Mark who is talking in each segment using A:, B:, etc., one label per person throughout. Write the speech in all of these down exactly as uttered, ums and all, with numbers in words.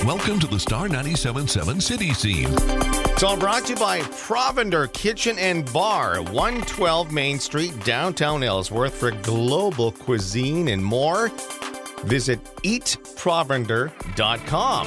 A: Welcome to the Star ninety-seven point seven City Scene.
B: It's all brought to you by Provender Kitchen and Bar, one twelve Main Street, downtown Ellsworth, for global cuisine and more. Visit eat provender dot com.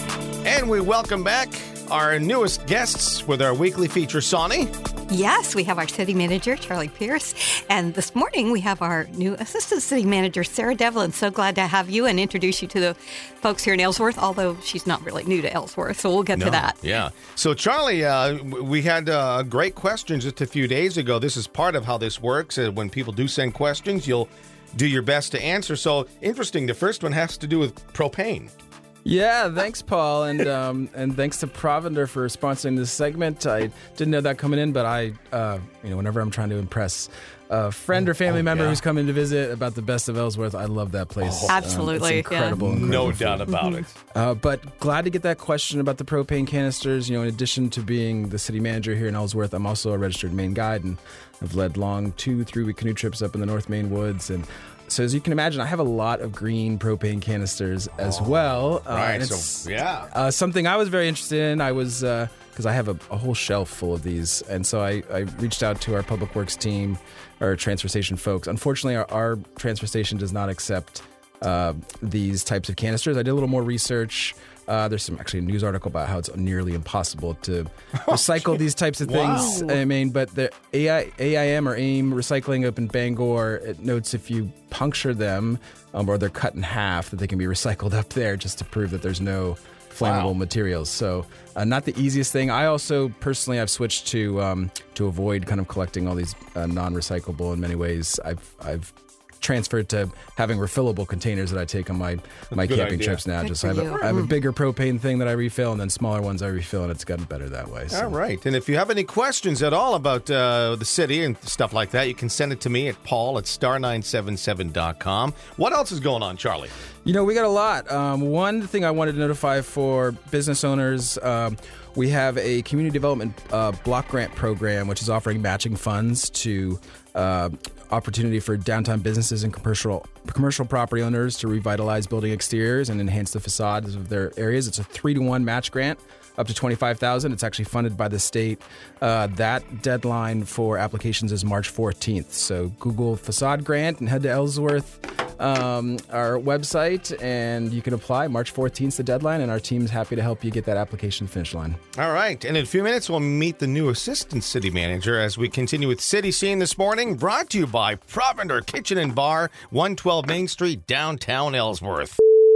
B: And we welcome back our newest guests with our weekly feature, Sonny.
C: Yes, we have our city manager, Charlie Pierce. And this morning we have our new assistant city manager, Sarah Devlin. So glad to have you and introduce you to the folks here in Ellsworth, although she's not really new to Ellsworth. So we'll get
B: no,
C: to that.
B: Yeah. So, Charlie, uh, we had uh, great questions just a few days ago. This is part of how this works. Uh, when people do send questions, you'll do your best to answer. So, interesting. The first one has to do with propane.
D: Yeah, thanks, Paul, and um, and thanks to Provender for sponsoring this segment. I didn't know that coming in, but I, uh, you know, whenever I'm trying to impress a friend or family
B: oh,
D: member
B: yeah.
D: who's coming to visit about the best of Ellsworth, I love that place.
B: Oh,
C: absolutely,
D: um, it's incredible,
C: yeah.
D: incredible
B: No
D: food.
B: doubt about it.
D: Uh, but glad to get that question about the propane canisters. You know, in addition to being the city manager here in Ellsworth, I'm also a registered Maine guide, and I've led long two, three-week canoe trips up in the North Maine woods, and so as you can imagine, I have a lot of green propane canisters as
B: Oh,
D: well. Uh,
B: right,
D: and it's,
B: so, yeah.
D: Uh, something I was very interested in. I was, because uh, I have a, a whole shelf full of these. And so I, I reached out to our public works team, our transfer station folks. Unfortunately, our, our transfer station does not accept uh, these types of canisters. I did a little more research. Uh, there's some actually a news article about how it's nearly impossible to recycle these types of things.
B: Wow.
D: I mean, but the A I, A I M or AIM Recycling up in Bangor, it notes if you puncture them um, or they're cut in half, that they can be recycled up there, just to prove that there's no flammable
B: Wow.
D: materials. So uh, not the easiest thing. I also personally, I've switched to um, to avoid kind of collecting all these uh, non-recyclable in many ways. I've I've transferred to having refillable containers that I take on my, my
B: good
D: camping
B: idea.
D: trips now.
C: Good
D: Just
C: for
D: I have, a,
C: you.
D: I have a bigger propane thing that I refill, and then smaller ones I refill, and it's gotten better that way. So.
B: All right. And if you have any questions at all about uh, the city and stuff like that, you can send it to me at paul at star nine seven seven dot com. What else is going on, Charlie?
D: You know, we got a lot. Um, one thing I wanted to notify for business owners, um, we have a community development uh, block grant program, which is offering matching funds to uh, opportunity for downtown businesses and commercial commercial property owners to revitalize building exteriors and enhance the facades of their areas. It's a three to one match grant, up to twenty-five thousand dollars. It's actually funded by the state. Uh, that deadline for applications is March fourteenth. So Google Facade Grant and head to Ellsworth, um, our website, and you can apply. March fourteenth is the deadline, and our team's happy to help you get that application finish line.
B: All right. And in a few minutes, we'll meet the new assistant city manager as we continue with City Scene this morning, brought to you by Provender Kitchen and Bar, one twelve Main Street, downtown Ellsworth.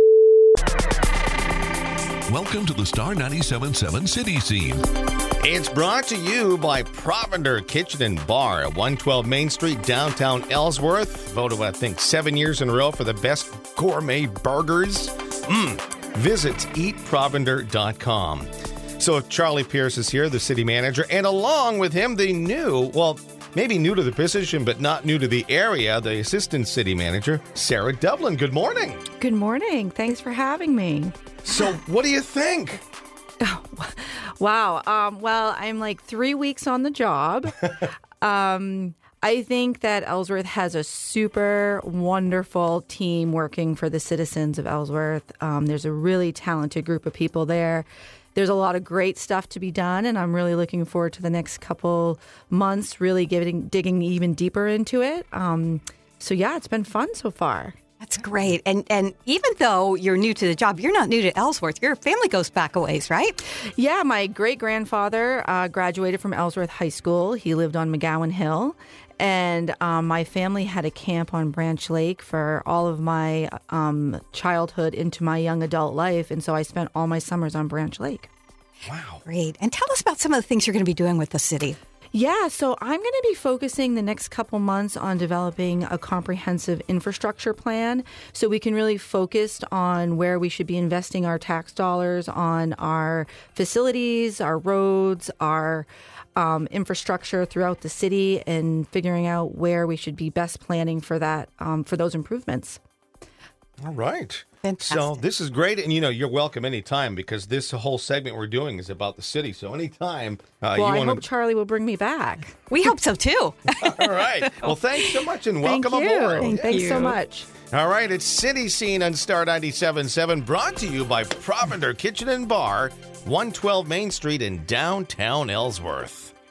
A: Welcome to the Star ninety-seven point seven City Scene.
B: It's brought to you by Provender Kitchen and Bar at one twelve Main Street, downtown Ellsworth. Voted, I think, seven years in a row for the best gourmet burgers. Mm. Visit eat provender dot com. So Charlie Pierce is here, the city manager, and along with him, the new, well, maybe new to the position, but not new to the area, the assistant city manager, Sarah Devlin. Good morning.
E: Good morning. Thanks for having me.
B: So what do you think?
E: Wow. Um, well, I'm like three weeks on the job. um, I think that Ellsworth has a super wonderful team working for the citizens of Ellsworth. Um, there's a really talented group of people there. There's a lot of great stuff to be done, and I'm really looking forward to the next couple months, really getting, digging even deeper into it. Um, so, yeah, it's been fun so far.
C: That's great. And and even though you're new to the job, you're not new to Ellsworth. Your family goes back a ways, right?
E: Yeah, my great-grandfather uh, graduated from Ellsworth High School. He lived on McGowan Hill. And um, my family had a camp on Branch Lake for all of my um, childhood into my young adult life. And so I spent all my summers on Branch Lake.
B: Wow.
C: Great. And tell us about some of the things you're going to be doing with the city.
E: Yeah, so I'm going to be focusing the next couple months on developing a comprehensive infrastructure plan so we can really focus on where we should be investing our tax dollars on our facilities, our roads, our um, infrastructure throughout the city, and figuring out where we should be best planning for that, um, for those improvements.
B: All right.
C: Fantastic.
B: So this is great. And, you know, you're welcome anytime because this whole segment we're doing is about the city. So anytime uh,
E: well,
B: you
E: I
B: want
E: hope
B: to.
E: Charlie will bring me back.
C: We hope so too.
B: All right. Well, thanks so much and welcome
E: Thank you.
B: aboard.
C: Thank
E: Thanks
C: you.
E: so much.
B: All right. It's City Scene on Star ninety-seven point seven, brought to you by Provender Kitchen and Bar, one twelve Main Street in downtown Ellsworth.